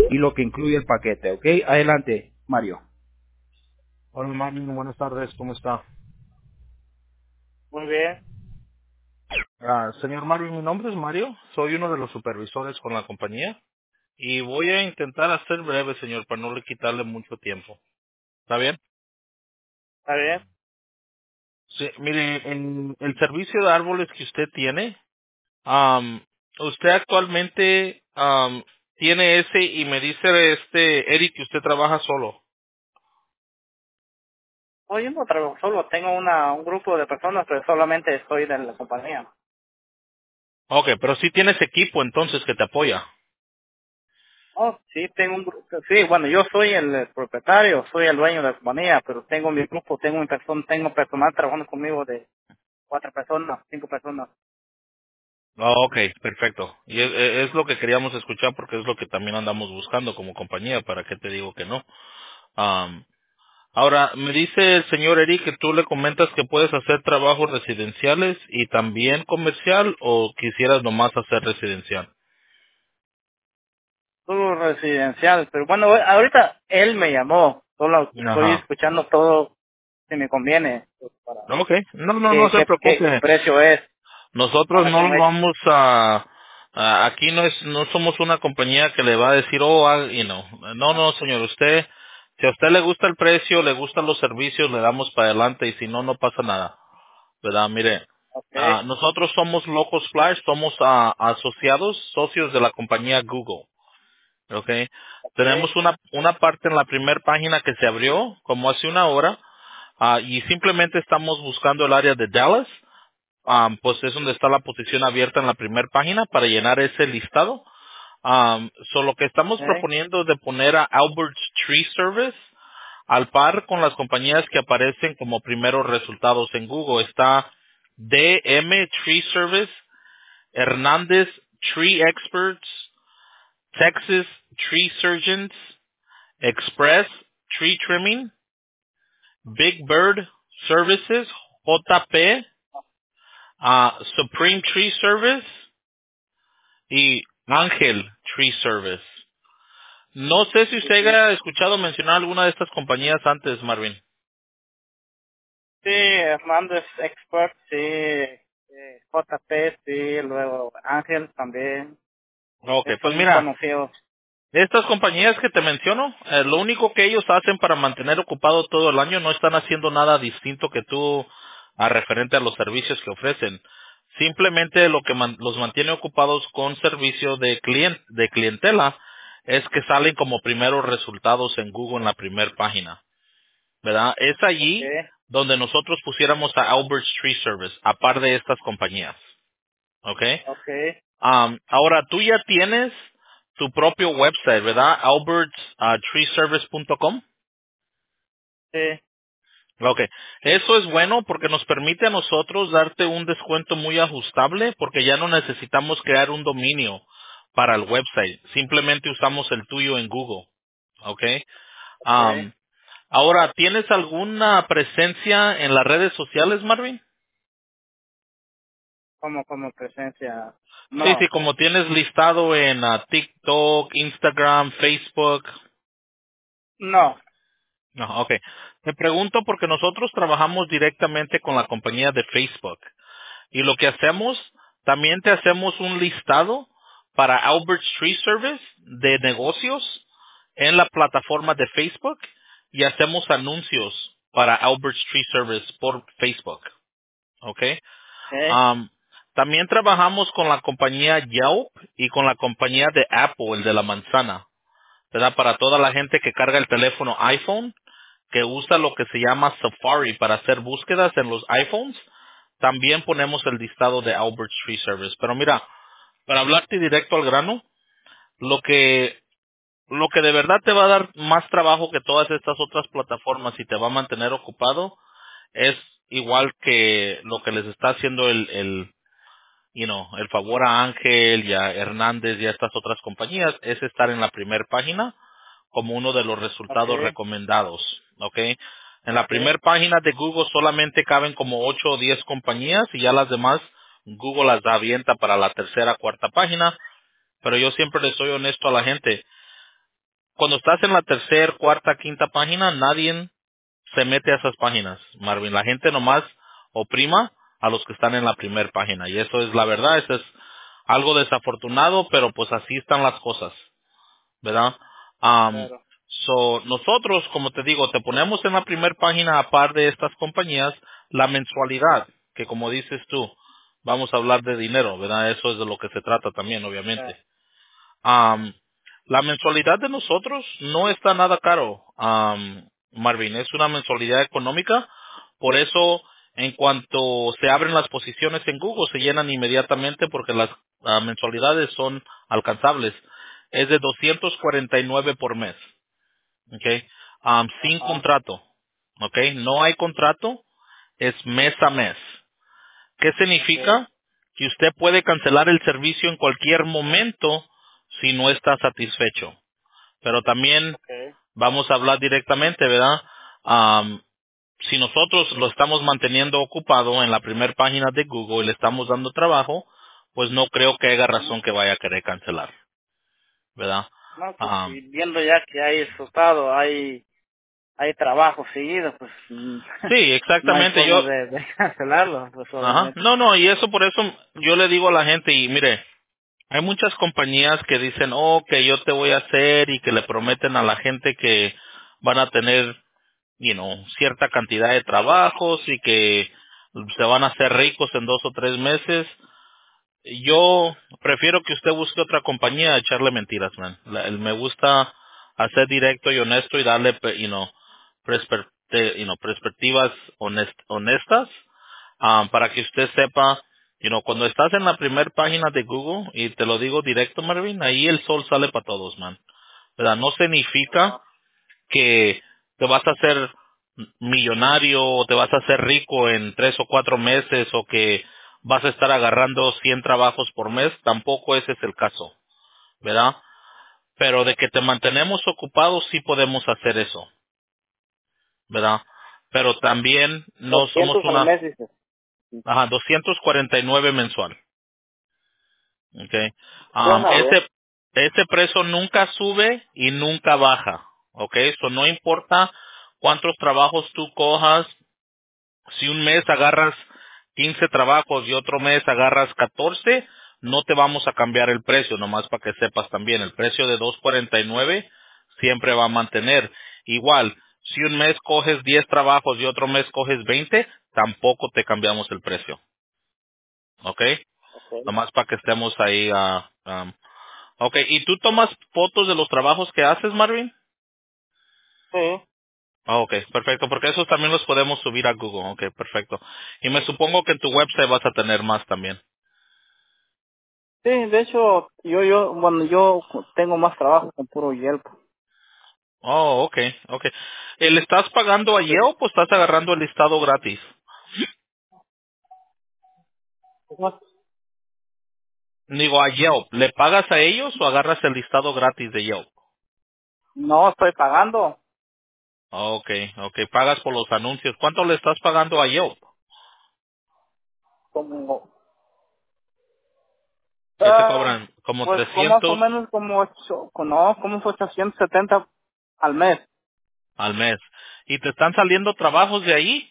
y lo que incluye el paquete, ¿ok? Adelante, Mario. Hola, Marvin, buenas tardes, ¿cómo está? Muy bien. Señor Marvin, mi nombre es Mario, soy uno de los supervisores con la compañía y voy a intentar hacer breve, señor, para no le quitarle mucho tiempo. ¿Está bien? ¿Está bien? Sí, mire, en el servicio de árboles que usted tiene, am, usted actualmente tiene ese y me dice Eric que usted trabaja solo. Hoy yo no trabajo solo, tengo un grupo de personas, pero solamente estoy de la compañía. Ok, pero sí tienes equipo entonces que te apoya. Oh, sí, tengo un grupo. Sí, bueno, yo soy el propietario, soy el dueño de la compañía, pero tengo mi grupo, tengo personal trabajando conmigo de 4 personas, 5 personas. Ok, perfecto. Y es lo que queríamos escuchar porque es lo que también andamos buscando como compañía, ¿para qué te digo que no? Am, Ahora, me dice el señor Eric que tú le comentas que puedes hacer trabajos residenciales y también comercial o quisieras nomás hacer residencial. Todo residencial, pero bueno, ahorita él me llamó, solo estoy Ajá. escuchando todo si me conviene, pues, para Ok, no qué, se qué preocupe. precio es, Nosotros para no que lo me... vamos aquí no somos una compañía que le va a decir, no, señor, si a usted le gusta el precio, le gustan los servicios, le damos para adelante y si no, no pasa nada. ¿Verdad? Mire, Ok, nosotros somos Locos Flash, somos asociados, socios de la compañía Google. ¿Ok? ok, Tenemos una parte en la primera página que se abrió como hace una hora y simplemente estamos buscando el área de Dallas. Pues es donde está la posición abierta en la primera página para llenar ese listado. Lo que estamos ok, proponiendo de poner a Albert's Tree Service al par con las compañías que aparecen como primeros resultados en Google. Está DM Tree Service, Hernández Tree Experts, Texas Tree Surgeons, Express Tree Trimming, Big Bird Services, JP, Supreme Tree Service y Ángel Tree Service. No sé si sí, usted sí. haya escuchado mencionar alguna de estas compañías antes, Marvin. Sí, Hernández Expert, sí, JP, sí, luego Ángel también, Ok, pues son mira, conocidos. estas compañías que te menciono, lo único que ellos hacen para mantener ocupado todo el año, no están haciendo nada distinto que tú referente a los servicios que ofrecen. Simplemente lo que los mantiene ocupados con servicio de clientela es que salen como primeros resultados en Google en la primera página, ¿verdad? Es Ok, allí donde nosotros pusiéramos a Albert's Tree Service, a par de estas compañías, ¿ok? ok, Ahora, tú ya tienes tu propio website, ¿verdad? albertstreeservice.com. sí, Ok. Eso es bueno porque nos permite a nosotros darte un descuento muy ajustable porque ya no necesitamos crear un dominio para el website. Simplemente usamos el tuyo en Google. Ok. ok. Um, Ahora, ¿tienes alguna presencia en las redes sociales, Marvin? Como presencia, Sí, sí, no, como tienes listado en TikTok, Instagram, Facebook. no, No, ok. Me pregunto porque nosotros trabajamos directamente con la compañía de Facebook y lo que hacemos, también te hacemos un listado para Albert Tree Service de negocios en la plataforma de Facebook y hacemos anuncios para Albert Tree Service por Facebook, ¿ok? ok, Um, También trabajamos con la compañía Yelp y con la compañía de Apple, el de la manzana, ¿verdad? Para toda la gente que carga el teléfono iPhone, que usa lo que se llama Safari para hacer búsquedas en los iPhones, también ponemos el listado de Albert Tree Service. Pero mira, para hablarte directo al grano, lo que lo que de verdad te va a dar más trabajo que todas estas otras plataformas y te va a mantener ocupado es igual que lo que les está haciendo el favor a Ángel y a Hernández y a estas otras compañías, es estar en la primera página como uno de los ok, resultados recomendados, ¿ok? En la ok, primera página de Google solamente caben como 8 o 10 compañías y ya las demás Google las da avienta para la tercera, cuarta página, pero yo siempre le soy honesto a la gente. cuando estás en la tercera, cuarta, quinta página, nadie se mete a esas páginas, Marvin. La gente nomás oprima a los que están en la primera página. Y eso es la verdad, eso es algo desafortunado, pero pues así están las cosas, ¿verdad? Um, Claro. nosotros, como te digo, te ponemos en la primera página a par de estas compañías la mensualidad, que como dices tú, vamos a hablar de dinero, ¿verdad? Eso es de lo que se trata también, obviamente. Um, la mensualidad de nosotros no está nada caro, Marvin. Es una mensualidad económica. Por eso, en cuanto se abren las posiciones en Google, se llenan inmediatamente porque las mensualidades son alcanzables. Es de 249 por mes. ¿Ok? Sin Ajá. contrato. ¿Ok? No hay contrato. Es mes a mes. ¿Qué Okay. significa? Que usted puede cancelar el servicio en cualquier momento si no está satisfecho. Pero también Okay. vamos a hablar directamente, ¿verdad? Am, si nosotros lo estamos manteniendo ocupado en la primera página de Google y le estamos dando trabajo, pues no creo que haya Ujú. razón que vaya a querer cancelar, ¿verdad? No, pues Am, y viendo ya que hay resultado, hay trabajo seguido, pues sí, no hay exactamente. forma de cancelarlo, pues Ajá. obviamente. No, no, y eso por eso yo le digo a la gente, y mire, hay muchas compañías que dicen, oh, que yo te voy a hacer y que le prometen a la gente que van a tener, cierta cantidad de trabajos y que se van a hacer ricos en 2 o 3 meses. Yo prefiero que usted busque otra compañía a echarle mentiras, man. Me gusta hacer directo y honesto y darle, perspectivas honestas, para que usted sepa, cuando estás en la primera página de Google, y te lo digo directo, Marvin, ahí el sol sale para todos, man. ¿Verdad? No significa Ajá. que te vas a hacer millonario o te vas a hacer rico en 3 o 4 meses o que vas a estar agarrando 100 trabajos por mes, tampoco ese es el caso, ¿verdad? Pero de que te mantenemos ocupados sí podemos hacer eso, ¿verdad? Pero también no somos 200 al una, mes, dices. 249 mensual, ¿ok? Suena bien. Ese precio nunca sube y nunca baja, ¿ok? Eso no importa cuántos trabajos tú cojas. Si un mes agarras 15 trabajos y otro mes agarras 14, no te vamos a cambiar el precio, nomás para que sepas también. El precio de 249 siempre va a mantener. Igual, si un mes coges 10 trabajos y otro mes coges 20, tampoco te cambiamos el precio. ¿Ok? Okay. Nomás para que estemos ahí. Ok, ¿y tú tomas fotos de los trabajos que haces, Marvin? Sí. Ok, perfecto, porque esos también los podemos subir a Google. Ok, perfecto. Y me supongo que en tu website vas a tener más también. Sí, de hecho, yo tengo más trabajo con puro Yelp. Oh, okay, okay. ¿Le estás pagando a Sí. Yelp o estás agarrando el listado gratis? Digo, a Yelp. ¿Le pagas a ellos o agarras el listado gratis de Yelp? No, estoy pagando Okay, okay. Pagas por los anuncios. ¿Cuánto le estás pagando a Yelp? como, ¿Qué te cobran? ¿Como pues como más o 300 menos no, como 870 al mes. al mes? ¿Y te están saliendo trabajos de ahí?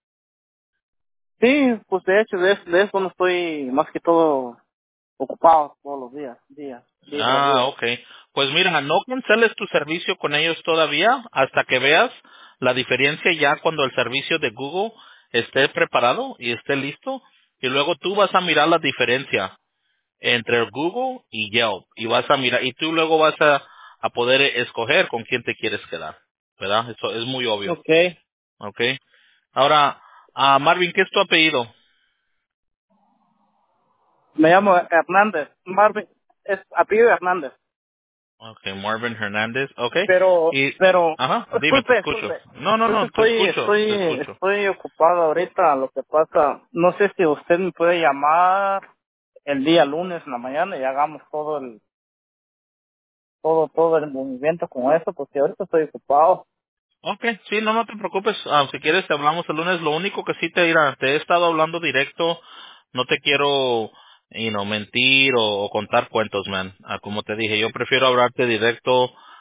Sí, pues de hecho, de eso no estoy más que todo ocupado todos los días tras Ah, días. okay. Pues mira, no canceles tu servicio con ellos todavía hasta que veas la diferencia ya cuando el servicio de Google esté preparado y esté listo. Y luego tú vas a mirar la diferencia entre Google y Yelp. Y vas a mirar, y tú luego vas a poder escoger con quién te quieres quedar. ¿Verdad? Eso es muy obvio. Okay. Okay. Ahora, Marvin, ¿qué es tu apellido? Me llamo Hernández, Marvin, es apellido Hernández. Okay, Marvin Hernández. Okay. Y, Pero, ajá, dime, te disculpe, escucho. disculpe, No, no, disculpe, no, te escucho. estoy ocupado ahorita. Lo que pasa, no sé si usted me puede llamar el día lunes en la mañana y hagamos todo el movimiento con eso, porque ahorita estoy ocupado. Okay, sí, no, no te preocupes. Si quieres, te hablamos el lunes. Lo único que sí te he estado hablando directo. No te quiero, mentir o contar cuentos, man. Como te dije, yo prefiero hablarte directo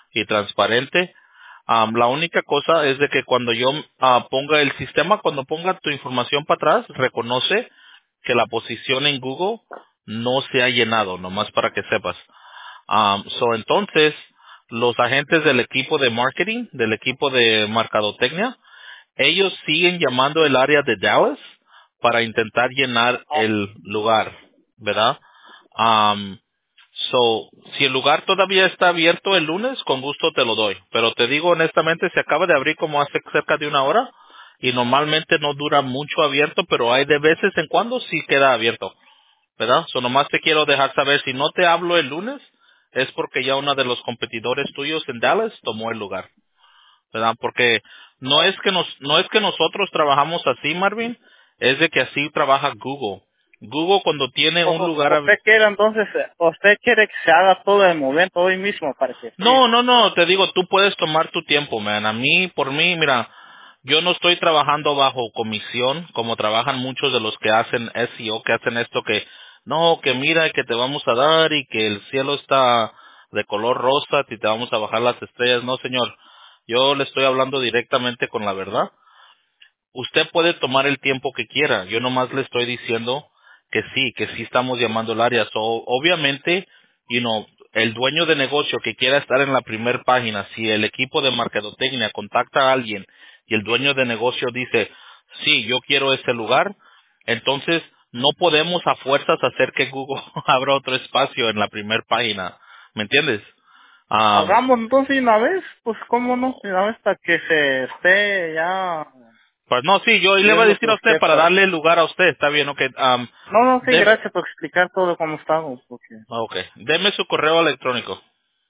y transparente. La única cosa es de que cuando yo ponga el sistema, cuando ponga tu información para atrás, reconoce que la posición en Google no se ha llenado, nomás para que sepas. Entonces, los agentes del equipo de marketing, del equipo de mercadotecnia, ellos siguen llamando el área de Dallas para intentar llenar el lugar, ¿verdad? Um, si el lugar todavía está abierto el lunes, con gusto te lo doy. Pero te digo honestamente, se acaba de abrir como hace cerca de una hora y normalmente no dura mucho abierto, pero hay de veces en cuando sí queda abierto, ¿verdad? Nomás te quiero dejar saber, si no te hablo el lunes, es porque ya uno de los competidores tuyos en Dallas tomó el lugar, ¿verdad? Porque no es que nosotros trabajamos así, Marvin, es de que así trabaja Google. Google cuando tiene un lugar Usted quiere entonces, usted quiere que se haga todo el momento hoy mismo, parece. Sí. no, te digo, tú puedes tomar tu tiempo, man. Por mí, mira, yo no estoy trabajando bajo comisión como trabajan muchos de los que hacen SEO, que hacen esto que, no, que mira que te vamos a dar y que el cielo está de color rosa y te vamos a bajar las estrellas. No, señor, yo le estoy hablando directamente con la verdad. Usted puede tomar el tiempo que quiera. Yo nomás le estoy diciendo que sí estamos llamando el área. Obviamente, el dueño de negocio que quiera estar en la primer página, si el equipo de mercadotecnia contacta a alguien y el dueño de negocio dice, sí, yo quiero ese lugar, entonces no podemos a fuerzas hacer que Google abra otro espacio en la primer página. ¿Me entiendes? Ah, Hagamos entonces de una vez, pues cómo no, de una vez hasta que se esté ya pues no, sí, yo le voy a viendo decir que a usted usted para pues. darle lugar a usted, está bien, ok. No, no, sí, Deme, gracias por explicar todo cómo estamos, porque okay. Deme su correo electrónico.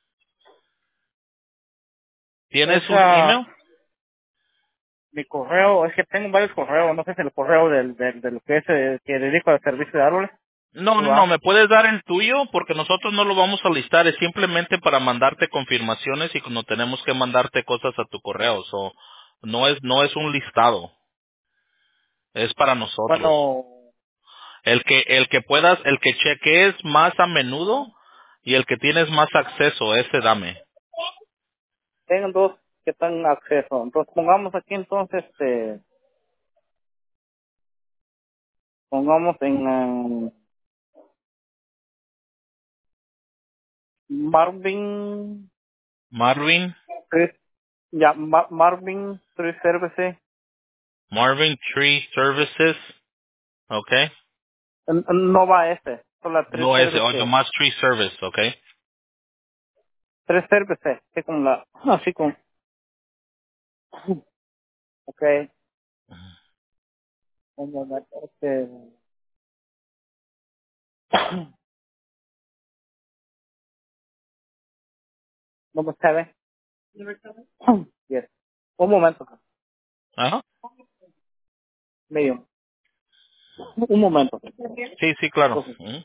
es ¿Tienes un email? mi correo, es que tengo varios correos, no sé si el correo de lo que es que dedico al servicio de árboles, No, no, ¿va? me puedes dar el tuyo porque nosotros no lo vamos a listar, es simplemente para mandarte confirmaciones y no tenemos que mandarte cosas a tu correo, no es un listado, es para nosotros. Bueno, El que chequees más a menudo y el que tienes más acceso, ese dame. tengo dos que están acceso, entonces pongamos aquí entonces, pongamos en Marvin, Marvin, ya, Marvin 3 Services. Marvin Tree Services, okay. No va ese, solo 3 No ese, o Services. más Tree Service, okay. 3 Services, así con la, así con, ok, un momento, no me sabe. Yes. Un momento, Ajá. medio, un momento. Sí, sí, claro. Ujú.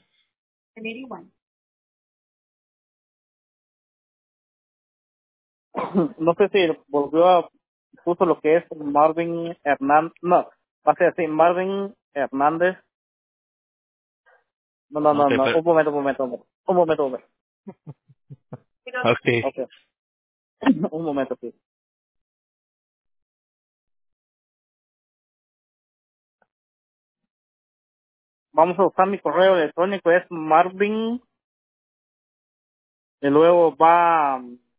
No sé si volvió a, puso lo que es Marvin Hernández, no, va a ser así, Marvin Hernández, Okay, no, un momento, okay. ok, un momento, sí. Vamos a usar mi correo electrónico, es Marvin, y luego va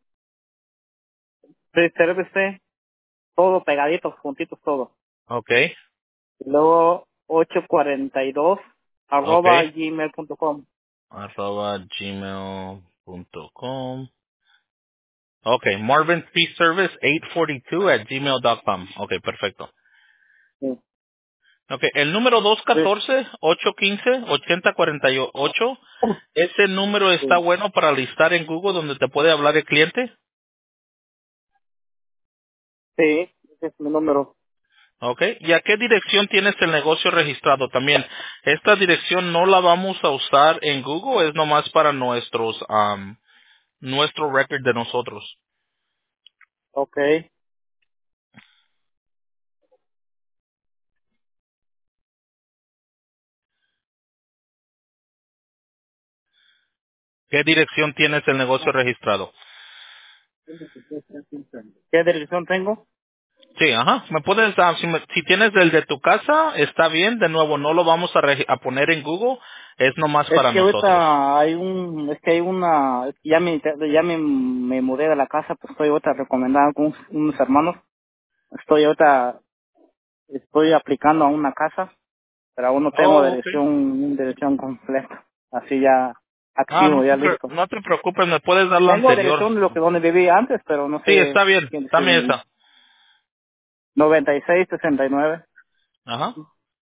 Service, todo pegadito, juntitos todo. Okay. Y luego 842 arroba Okay. gmail.com. @gmail.com. Okay, Marvin Tree Service 842 @gmail.com. Okay, perfecto. Sí. Okay, el número Sí. 214-815-8048, ese número está Sí. bueno para listar en Google donde te puede hablar el cliente. Sí, ese es mi número. Okay, ¿y a qué dirección tienes el negocio registrado también? Esta dirección no la vamos a usar en Google, es nomás para nuestro record de nosotros. Ok. ¿Qué dirección tienes el negocio registrado? ¿Qué dirección tengo? Sí, ajá. Me puedes dar, si tienes el de tu casa, está bien. De nuevo, no lo vamos a poner en Google. Es nomás Es para que nosotros. ahorita es que hay una, es que me mudé de la casa, pues estoy ahorita recomendado con unos hermanos. Estoy aplicando a una casa, pero aún no tengo Oh, okay. dirección completa. Así ya Ah, activo, ya listo. no te preocupes, me puedes dar la Tengo anterior. dirección de donde viví antes, pero no Sí, sé está bien. Dame si esa. 9669. Ajá.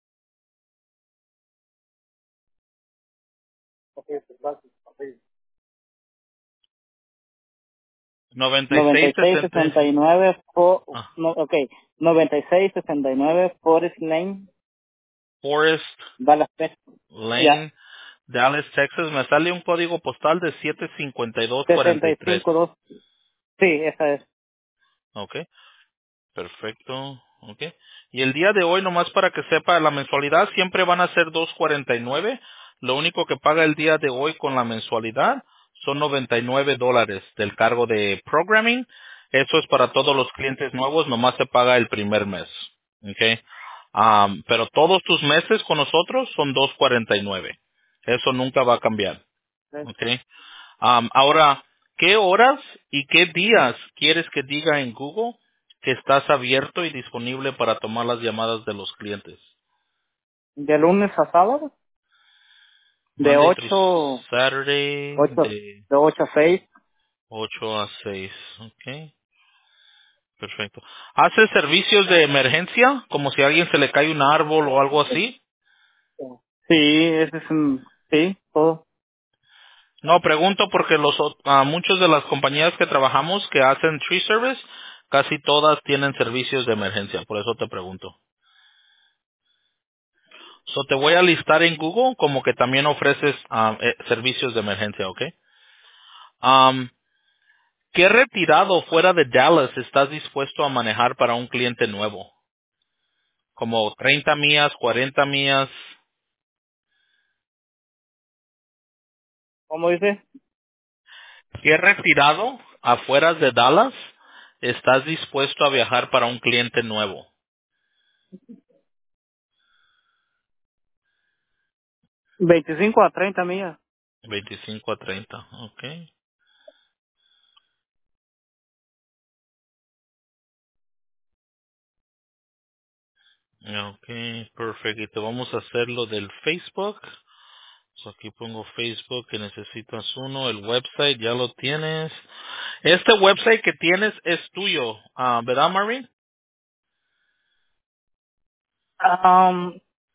9660. 9669 Ah, no, okay, 9669 Forest Lane, Forest Dallas, Texas. Ya, Lane, Dallas, Texas. Me sale un código postal de 75243. 652. Sí, esa es. Ok. Perfecto, okay. Y el día de hoy, nomás para que sepa, la mensualidad siempre van a ser 249. Lo único que paga el día de hoy con la mensualidad son $99 del cargo de programming. Eso es para todos los clientes nuevos, nomás se paga el primer mes, okay. Pero todos tus meses con nosotros son 249. Eso nunca va a cambiar, okay. Ahora, ¿qué horas y qué días quieres que diga en Google que estás abierto y disponible para tomar las llamadas de los clientes? De lunes a sábado, de Monday through 8 Saturday, 8 de de 8 a 6. 8 a 6. Ok, perfecto. ¿Haces servicios de emergencia? Como si a alguien se le cae un árbol o algo así. Sí, ese es sí, todo. No, pregunto porque muchos de las compañías que trabajamos que hacen tree service, casi todas tienen servicios de emergencia. Por eso te pregunto. So, te voy a listar en Google como que también ofreces servicios de emergencia, ¿ok? Um, ¿Qué retirado fuera de Dallas estás dispuesto a manejar para un cliente nuevo? Como 30 millas, 40 millas. ¿Cómo dice? ¿Qué retirado afuera de Dallas estás dispuesto a viajar para un cliente nuevo? 25 a 30 millas. 25 a 30, ok. Ok, perfecto. Y te vamos a hacer lo del Facebook. So, aquí pongo Facebook que necesitas uno. El website ya lo tienes. Este website que tienes es tuyo, ¿verdad, Maureen? Um,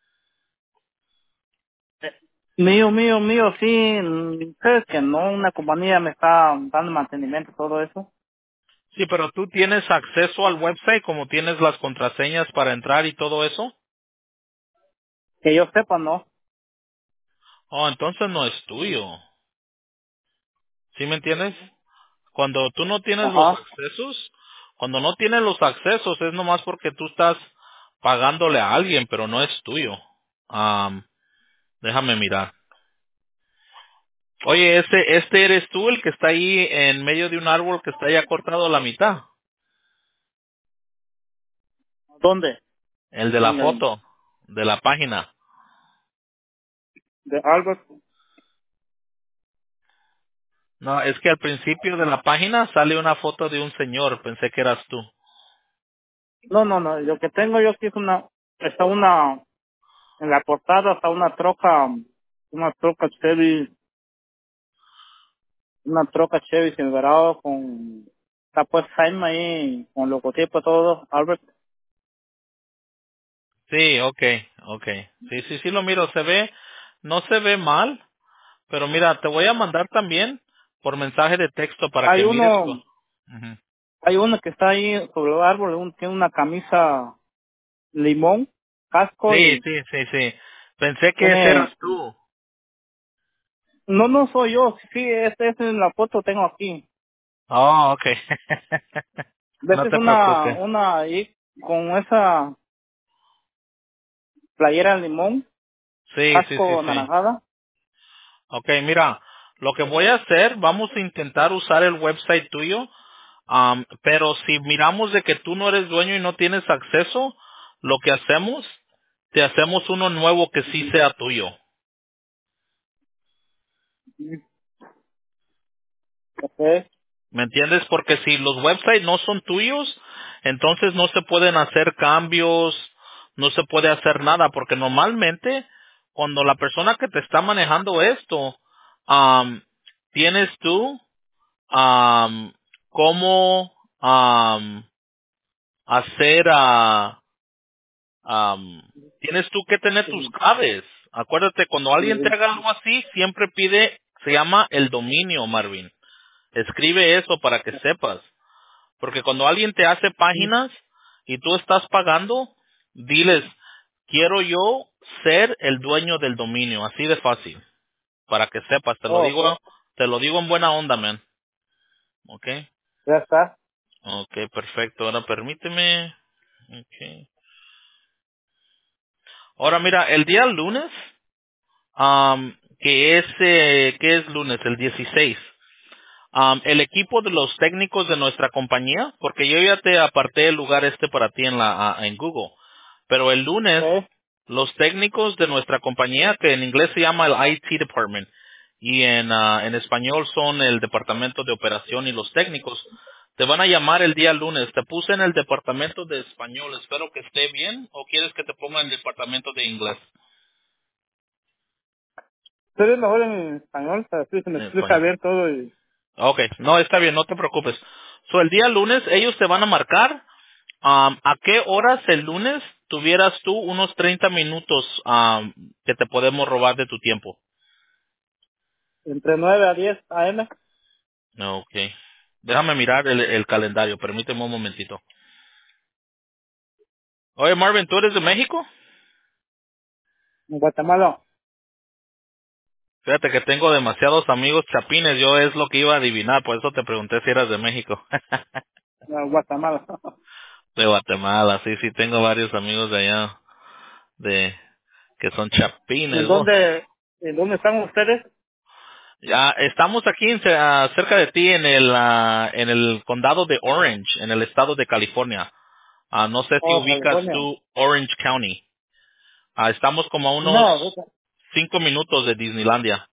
mío, sí. Sabes que no, una compañía me está dando mantenimiento, todo eso. Sí, pero tú tienes acceso al website como tienes las contraseñas para entrar y todo eso. Que yo sepa, no. Oh, entonces no es tuyo. ¿Sí me entiendes? Cuando tú no tienes los Ajá. accesos, cuando no tienes los accesos es nomás porque tú estás pagándole a alguien, pero no es tuyo. Déjame mirar. Oye, este eres tú el que está ahí en medio de un árbol que está ya cortado a la mitad. ¿Dónde? El de la foto, de la página. De Albert. No, es que al principio de la página sale una foto de un señor. Pensé que eras tú. No. Lo que tengo yo aquí es está en la portada está una troca Chevy, Silverado está pues Jaime ahí, con logotipo todo, Albert. Sí, okay. Sí, lo miro. No se ve mal, pero mira, te voy a mandar también por mensaje de texto para Hay que mires. uno, Ujú. hay uno que está ahí sobre el árbol, tiene una camisa limón, casco Sí, y sí. Pensé que ese tiene, eras tú. no soy yo, sí, este es en la foto tengo aquí. Oh, okay. Ves, No es te preocupes. una ahí con esa playera limón, casco Sí. anaranjada. Okay, mira, lo que voy a hacer, vamos a intentar usar el website tuyo. Pero si miramos de que tú no eres dueño y no tienes acceso, lo que hacemos, te hacemos uno nuevo que sí sea tuyo. Ok. ¿Me entiendes? Porque si los websites no son tuyos, entonces no se pueden hacer cambios, no se puede hacer nada, porque normalmente cuando la persona que te está manejando esto, tienes tú cómo hacer tienes tú que tener tus Sí, claves. Acuérdate, cuando alguien te sí. haga algo así, siempre pide, se llama el dominio, Marvin. Escribe eso para que sepas. Porque cuando alguien te hace páginas y tú estás pagando, diles, quiero yo ser el dueño del dominio, así de fácil, para que sepas, Oh, te lo digo en buena onda, man. ¿Ok? ya está. Ok, perfecto. Ahora permíteme. Ok. Ahora mira, el día lunes, que es lunes, el 16. El equipo de los técnicos de nuestra compañía, porque yo ya te aparté el lugar para ti en Google, pero el lunes Ok. los técnicos de nuestra compañía, que en inglés se llama el IT Department y en español son el departamento de operación y los técnicos, te van a llamar el día lunes. Te puse en el departamento de español, espero que esté bien, o quieres que te ponga en el departamento de inglés. Estoy mejor en español, pero sí se me En explica español. bien todo y... Ok, no, está bien, no te preocupes. So, el día lunes ellos te van a marcar. ¿A qué horas el lunes tuvieras tú unos 30 minutos que te podemos robar de tu tiempo? Entre 9 a 10 AM. No, ok. Déjame mirar el calendario, permíteme un momentito. Oye, Marvin, ¿tú eres de México? En Guatemala. Fíjate que tengo demasiados amigos chapines, yo es lo que iba a adivinar, por eso te pregunté si eras de México. En Guatemala. De Guatemala, sí, sí, tengo varios amigos de allá, de que son chapines, vos. ¿En dónde están ustedes? Ya, estamos aquí cerca de ti en el condado de Orange, en el estado de California. No sé si Oh, ubicas California. tú Orange County. Estamos como a unos No, 5 minutos de Disneylandia.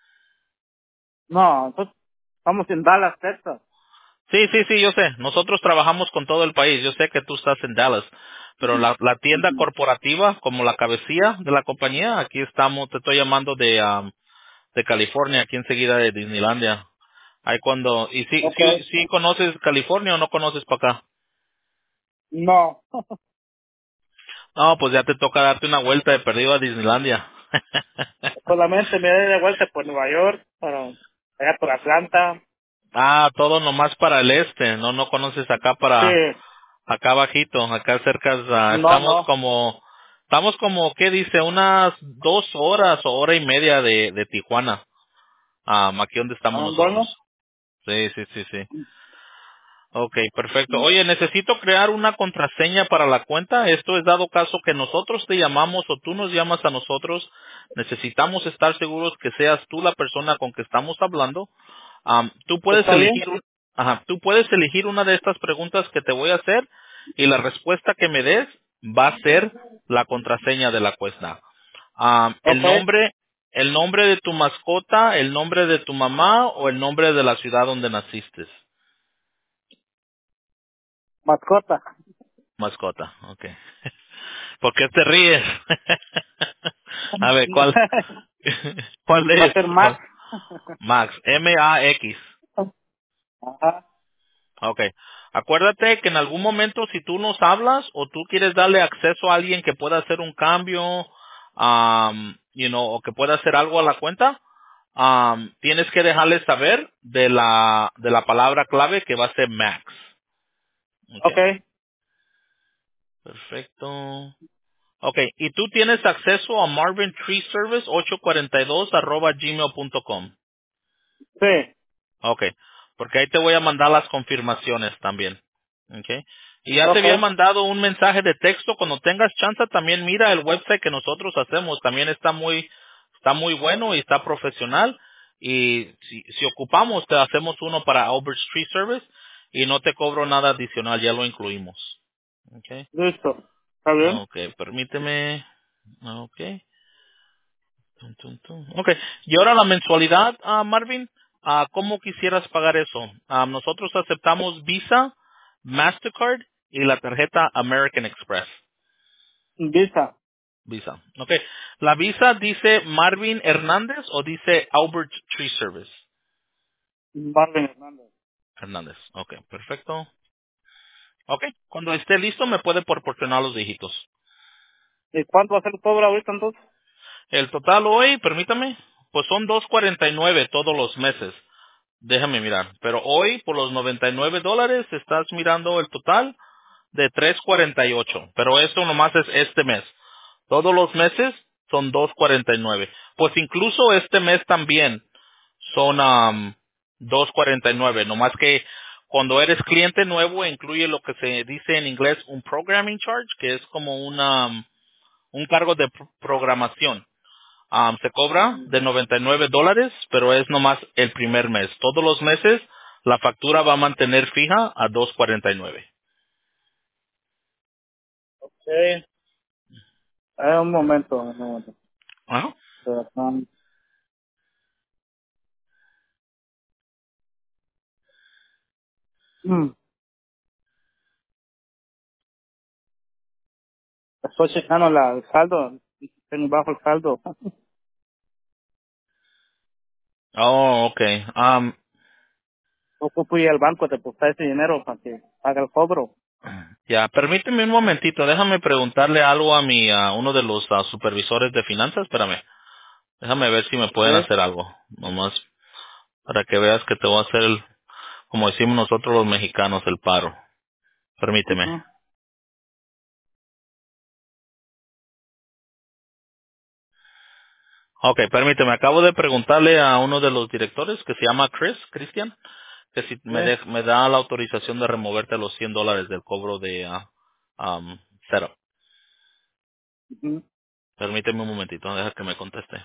no, nosotros estamos en Dallas, Texas. Sí, sí, sí, yo sé. Nosotros trabajamos con todo el país. Yo sé que tú estás en Dallas. Pero la tienda Ujú. corporativa, como la cabecilla de la compañía, aquí estamos, te estoy llamando de California, aquí enseguida de Disneylandia. Y sí, Ok. sí, sí conoces California o no conoces para acá. No, No, pues ya te toca darte una vuelta de perdido a Disneylandia. solamente me di de vuelta por Nueva York, allá por Atlanta. Todo nomás para el este, no conoces acá Sí, acá bajito, acá cerca, no, no. estamos como, ¿qué dice? Unas 2 horas o hora y media de Tijuana, aquí donde estamos Bueno, nosotros. Sí, sí, sí, sí. Ok, perfecto. Oye, necesito crear una contraseña para la cuenta. Esto es dado caso que nosotros te llamamos o tú nos llamas a nosotros. Necesitamos estar seguros que seas tú la persona con que estamos hablando. Tú puedes ¿está bien? elegir, tú puedes elegir una de estas preguntas que te voy a hacer y la respuesta que me des va a ser la contraseña de la cuesta. Ok, El nombre de tu mascota, el nombre de tu mamá o el nombre de la ciudad donde naciste. mascota. Mascota, okay. ¿Por qué te ríes? A ver, ¿cuál Va es? a ser Max. Max, Max. Ajá, Okay. Acuérdate que en algún momento si tú nos hablas o tú quieres darle acceso a alguien que pueda hacer un cambio, o que pueda hacer algo a la cuenta, tienes que dejarle saber de la palabra clave que va a ser Max. ok. Okay. Perfecto. Okay, y tú tienes acceso a Marvin Tree Service 842@gmail.com. Sí, Okay, porque ahí te voy a mandar las confirmaciones también. Okay. Y ya te ok. había mandado un mensaje de texto. Cuando tengas chance, también mira el website que nosotros hacemos. También está muy bueno y está profesional. Y si ocupamos, te hacemos uno para Albert Tree Service. y no te cobro nada adicional, ya lo incluimos. Okay. Listo. ¿Está bien? Okay, permíteme. Okay. Tum, tum, tum. Okay. Y ahora la mensualidad, Marvin, ¿cómo quisieras pagar eso? Nosotros aceptamos Visa, Mastercard y la tarjeta American Express. Visa. Visa. Okay. ¿La Visa dice Marvin Hernández o dice Albert Tree Service? Marvin Hernández. Hernández. Okay, perfecto. Okay. Cuando esté listo me puede proporcionar los dígitos. ¿Y cuánto va a ser el cobro ahorita entonces? El total hoy, permítame, pues son 2.49 todos los meses. Déjame mirar. Pero hoy, por los $99, estás mirando el total de 3.48. Pero esto nomás es este mes. Todos los meses son 2.49. Pues incluso este mes también son 2.49. Nomás que cuando eres cliente nuevo incluye lo que se dice en inglés un programming charge, que es como un cargo de programación. Se cobra de $99, pero es nomás el primer mes. Todos los meses la factura va a mantener fija a 2.49. Sí. Un momento, un momento. Ajá. Mm, Estoy checando el saldo. Tengo bajo el saldo. Oh, okay. Ocupo ir al banco a depositar ese dinero para que haga el cobro. Ya, permíteme un momentito. Déjame preguntarle algo a uno de los supervisores de finanzas. Espérame. Déjame ver si me pueden Sí. hacer algo. Nomás para que veas que te voy a hacer como decimos nosotros los mexicanos, el paro. Permíteme. Ujú. Ok, permíteme. Acabo de preguntarle a uno de los directores que se llama Cristian, que si Sí. me da la autorización de removerte los $100 del cobro de setup. Ujú. Permíteme un momentito, deja que me conteste.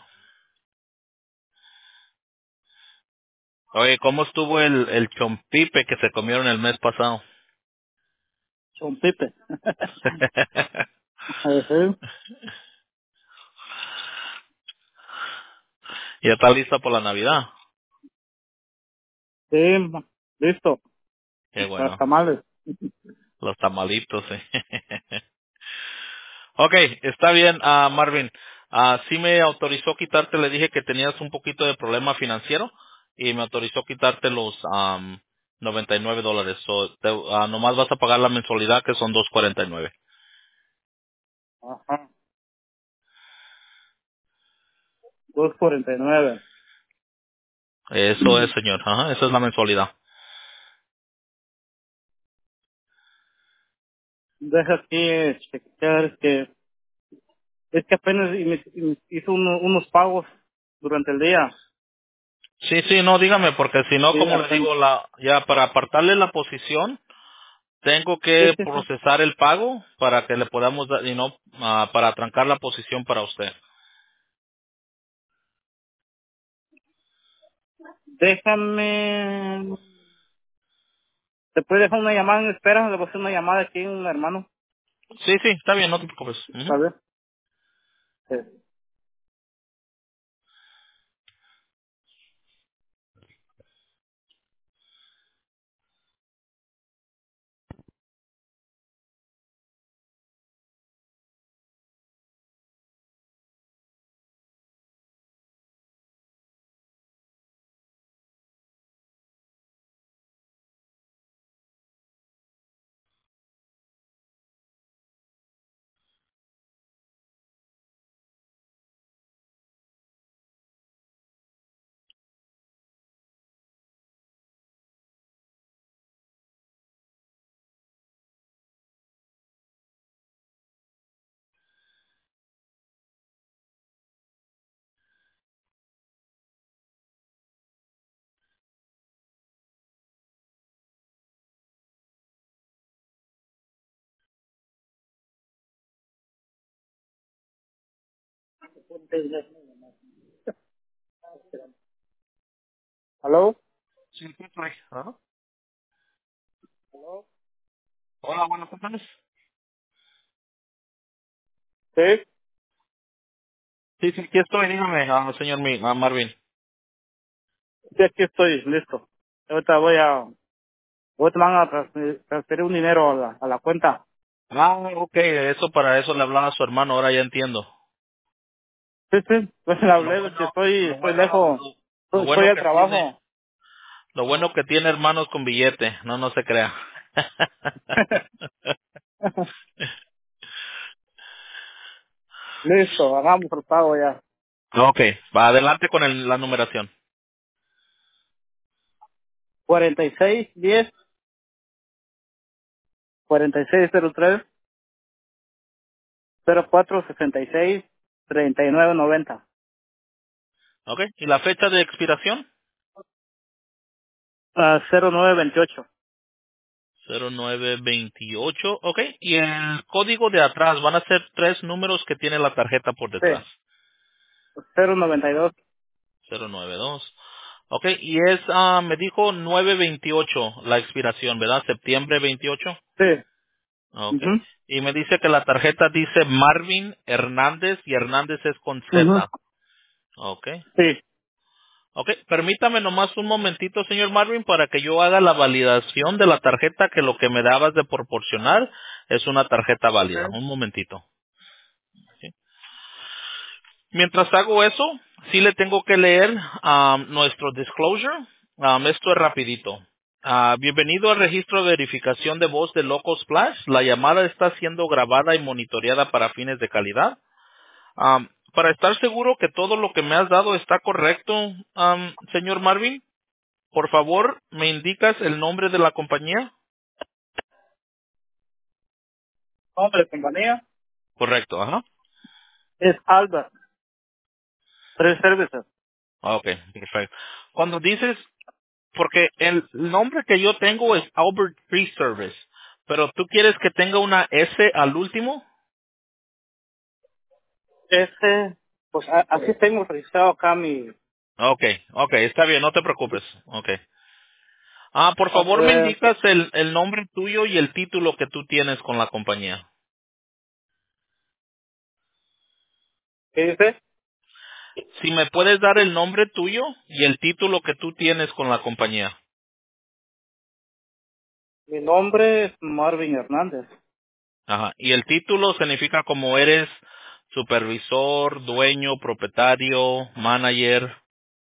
Oye, ¿cómo estuvo el chompipe que se comieron el mes pasado? Son pipe. Ujú. ¿Ya está lista por la Navidad? Sí, listo. Qué Los bueno. tamales. Los tamalitos, Ok, está bien, Marvin. Sí me autorizó quitarte, le dije que tenías un poquito de problema financiero y me autorizó quitarte los $99. Nomás vas a pagar la mensualidad que son 2.49. Ajá. 2.49. Eso es, señor. Ajá, esa es la mensualidad. Deja aquí checar es que apenas hizo unos pagos durante el día. Sí, sí, no, dígame, porque si no, Sí, como le apenas. digo, ya para apartarle la posición, tengo Sí, que sí, sí. procesar el pago para que le podamos dar, y no, para trancar la posición para usted. Déjame. ¿Te puede dejar una llamada en espera? Le voy a hacer una llamada aquí, un hermano. Sí, sí, está bien, no te preocupes. Ujú. A ver. Sí. ¿Aló? Sí, sí, sí. Ajá. Hola, buenas tardes. Sí, Sí, sí, aquí estoy, dígame, señor Marvin. sí, aquí estoy, listo. Ahorita me van a transferir un dinero a la cuenta. Ok, eso para eso le hablaba a su hermano, ahora ya entiendo. Sí, sí, pues le Lo hablé de que bueno, estoy lejos, lo estoy bueno al que tiene, trabajo. lo bueno que tiene hermanos con billete, no se crea. Listo, hagamos el pago ya. Ok, va adelante con la numeración. 4610 4603 0466 3990 Ok, y la fecha de expiración, 0928. 0928, ok, y el código de atrás van a ser 3 números que tiene la tarjeta por Sí, detrás. 092. 092. Ok, y me dijo 928 la expiración, ¿verdad? Septiembre 28. Sí. Ok. Mhm. Y me dice que la tarjeta dice Marvin Hernández y Hernández es con Mhm. Z. Ok. Sí. Ok, permítame nomás un momentito, señor Marvin, para que yo haga la validación de la tarjeta, que lo que me dabas de proporcionar es una tarjeta válida. Un momentito. ¿Sí? Mientras hago eso, sí le tengo que leer nuestro disclosure. Esto es rapidito. Bienvenido al registro de verificación de voz de Loco Splash. La llamada está siendo grabada y monitoreada para fines de calidad. Para estar seguro que todo lo que me has dado está correcto, señor Marvin, por favor, ¿me indicas el nombre de la compañía? Nombre de compañía Correcto, ajá. es Albert Tres Services. Ok, perfecto. Cuando dices, porque el nombre que yo tengo es Albert Tree Service, pero tú quieres que tenga una S al último? Pues así tengo registrado acá mi... Ok, ok, está bien, no te preocupes. Ok. Por A favor, me ver, indicas el nombre tuyo y el título que tú tienes con la compañía. ¿qué dice? Si me puedes dar el nombre tuyo y el título que tú tienes con la compañía. Mi nombre es Marvin Hernández. Ajá. Y el título significa como eres supervisor, dueño, propietario, manager.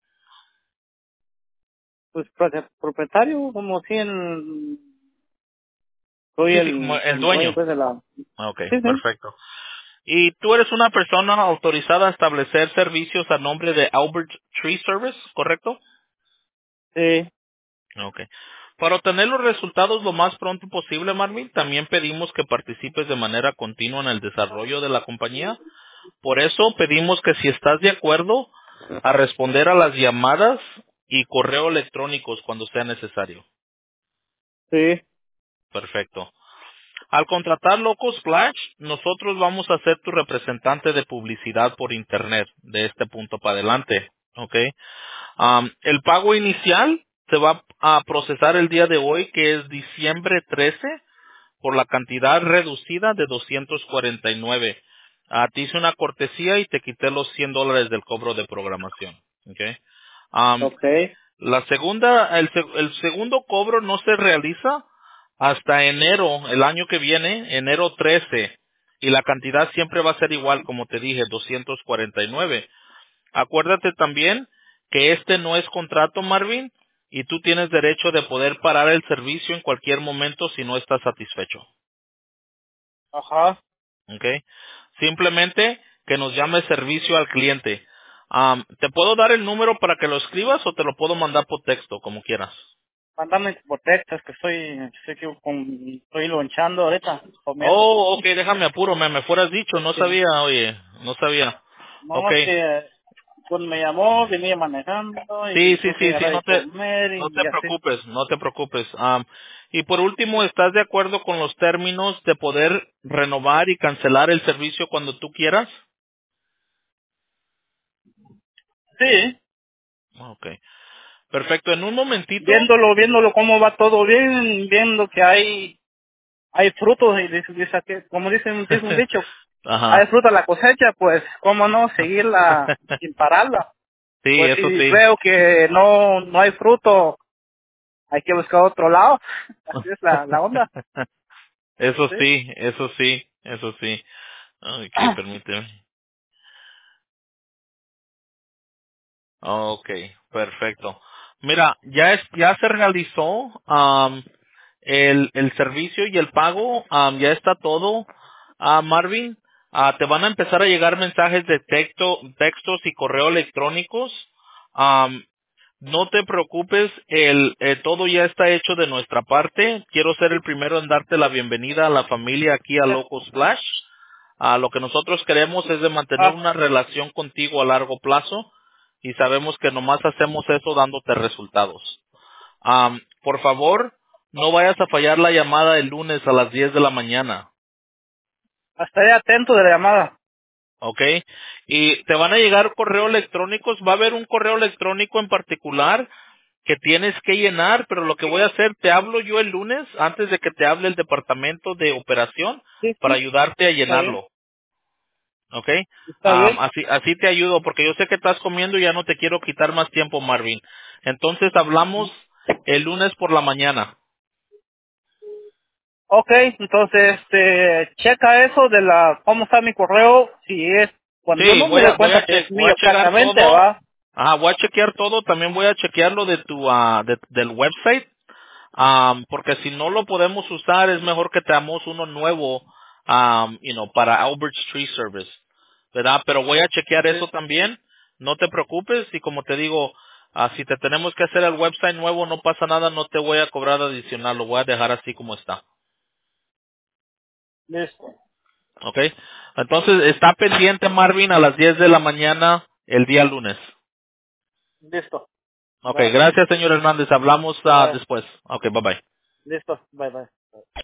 Pues propietario, como si en... Soy Sí, sí, como el el dueño dueño. pues, de la... Ok, Sí, sí. perfecto. Y tú eres una persona autorizada a establecer servicios a nombre de Albert Tree Service, ¿correcto? Sí, Ok. Para obtener los resultados lo más pronto posible, Marvin, también pedimos que participes de manera continua en el desarrollo de la compañía. Por eso pedimos que si estás de acuerdo a responder a las llamadas y correo electrónicos cuando sea necesario. sí. Perfecto. Al contratar Loco Splash, nosotros vamos a ser tu representante de publicidad por Internet de este punto para adelante. ¿Ok? El pago inicial se va a procesar el día de hoy, que es diciembre 13, por la cantidad reducida de 249. Te hice una cortesía y te quité los $100 del cobro de programación. ¿Ok? Ok, El segundo cobro no se realiza hasta enero, el año que viene, enero 13, y la cantidad siempre va a ser igual, como te dije, 249. Acuérdate también que este no es contrato, Marvin, y tú tienes derecho de poder parar el servicio en cualquier momento si no estás satisfecho. ajá. ¿Ok? Simplemente que nos llame servicio al cliente. ¿Te puedo dar el número para que lo escribas o te lo puedo mandar por texto, como quieras? Mándame por texto, es que estoy lonchando ahorita, comiendo. Oh, ok, déjame apuro, me fueras dicho, no Sí. sabía, oye, no sabía. No, Ok, es que cuando me llamó, venía manejando y sí, sí, tuve que sí, sí, agarrar de comer no y te así. preocupes, no te preocupes. Y por último, ¿estás de acuerdo con los términos de poder renovar y cancelar el servicio cuando tú quieras? Sí, Ok, perfecto, en un momentito. viéndolo cómo va todo bien, viendo que hay hay frutos, y dice que, como dice un dicho, hay Ajá. fruta la cosecha, pues, cómo no seguirla sin pararla. Sí, Pues eso si sí. veo que no hay fruto, hay que buscar otro lado. Así es la onda. Eso ¿Sí? sí, eso sí, eso sí. Ok, permíteme. Okay, perfecto. Mira, ya se realizó el servicio y el pago, ya está todo. Marvin, te van a empezar a llegar mensajes de textos y correo electrónicos. Am, no te preocupes, todo ya está hecho de nuestra parte. Quiero ser el primero en darte la bienvenida a la familia aquí a Locos Splash. Lo que nosotros queremos es de mantener Ah, una relación contigo a largo plazo y sabemos que nomás hacemos eso dándote resultados. Por favor, no vayas a fallar la llamada el lunes a las 10 de la mañana, estaré atento de la llamada. ¿ok? Y te van a llegar correos electrónicos, va a haber un correo electrónico en particular que tienes que llenar, pero lo que voy a hacer, te hablo yo el lunes antes de que te hable el departamento de operación Sí, para sí, ayudarte a está bien, llenarlo. ¿Ok? está bien. Así te ayudo, porque yo sé que estás comiendo y ya no te quiero quitar más tiempo, Marvin. Entonces hablamos el lunes por la mañana. Ok, entonces, checa eso de cómo está mi correo, si es, cuando yo Sí, no me doy cuenta que es voy mío a checar exactamente, todo. va. Voy a chequear todo. También voy a chequear lo de del website. Porque si no lo podemos usar, es mejor que te damos uno nuevo, para Albert's Tree Service, ¿verdad? Pero voy a chequear Sí, eso también. No te preocupes y como te digo, si te tenemos que hacer el website nuevo, no pasa nada, no te voy a cobrar adicional, lo voy a dejar así como está, listo, ¿ok? Entonces está pendiente Marvin a las 10 de la mañana el día lunes. listo, Ok, va, gracias señor Hernández, hablamos va, después. Ok, bye bye. listo, bye bye.